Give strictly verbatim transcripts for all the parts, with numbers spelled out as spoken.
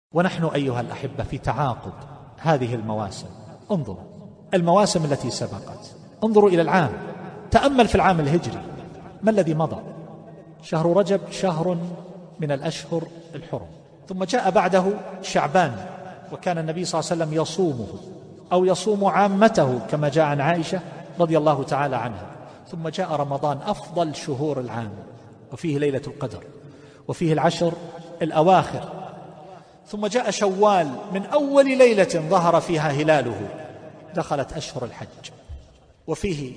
ونحن أيها الأحبة في تعاقب هذه المواسم. انظروا المواسم التي سبقت، انظروا إلى العام، تأمل في العام الهجري ما الذي مضى. شهر رجب شهر من الأشهر الحرم، ثم جاء بعده شعبان، وكان النبي صلى الله عليه وسلم يصومه أو يصوم عامته كما جاء عن عائشة رضي الله تعالى عنها. ثم جاء رمضان أفضل شهور العام، وفيه ليلة القدر، وفيه العشر الأواخر. ثم جاء شوال من أول ليلة ظهر فيها هلاله، دخلت أشهر الحج، وفيه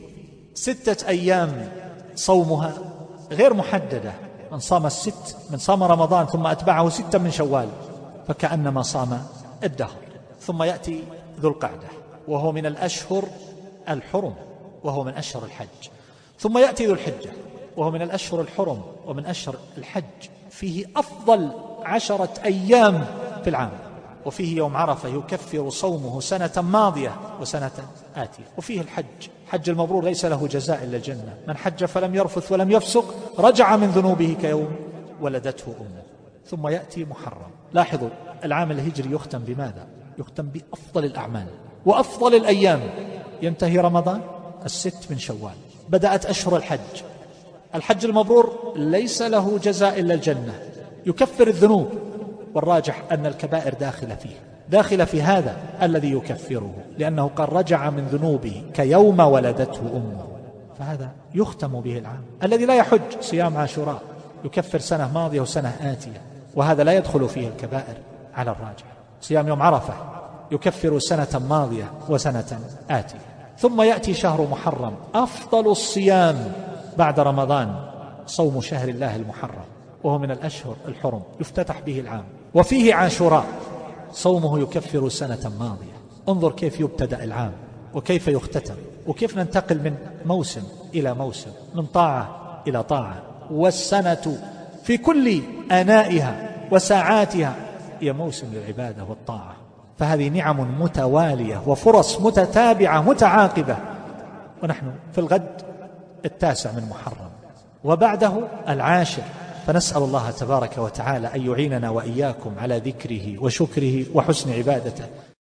ستة أيام صومها غير محددة، من صام الست من صام رمضان ثم أتبعه ستة من شوال فكأنما صام الدهر. ثم يأتي ذو القعدة وهو من الأشهر الحرم وهو من أشهر الحج. ثم يأتي ذو الحجة وهو من الأشهر الحرم ومن أشهر الحج، فيه أفضل عشرة أيام في العام، وفيه يوم عرفة يكفر صومه سنة ماضية وسنة آتية. وفيه الحج، حج المبرور ليس له جزاء إلا الجنة، من حج فلم يرفث ولم يفسق رجع من ذنوبه كيوم ولدته أمه. ثم يأتي محرم. لاحظوا العام الهجري يختم بماذا؟ يختم بأفضل الأعمال وأفضل الأيام. ينتهي رمضان، الست من شوال، بدأت أشهر الحج. الحج المبرور ليس له جزاء إلا الجنة، يكفر الذنوب، والراجح أن الكبائر داخلة فيه، داخل في هذا الذي يكفره، لأنه قد رجع من ذنوبه كيوم ولدته أمه. فهذا يختم به العام. الذي لا يحج صيام عاشوراء يكفر سنة ماضية وسنة آتية، وهذا لا يدخل فيه الكبائر على الراجح. صيام يوم عرفة يكفر سنة ماضية وسنة آتية. ثم يأتي شهر محرم، أفضل الصيام بعد رمضان صوم شهر الله المحرم، وهو من الأشهر الحرم يفتتح به العام. وفيه عاشوراء صومه يكفر سنة ماضية. انظر كيف يبتدأ العام وكيف يختتم، وكيف ننتقل من موسم إلى موسم، من طاعة إلى طاعة. والسنة في كل آنائها وساعاتها هي موسم للعبادة والطاعة. فهذه نعم متوالية وفرص متتابعة متعاقبة. ونحن في الغد التاسع من محرم، وبعده العاشر. فنسأل الله تبارك وتعالى أن يعيننا وإياكم على ذكره وشكره وحسن عبادته.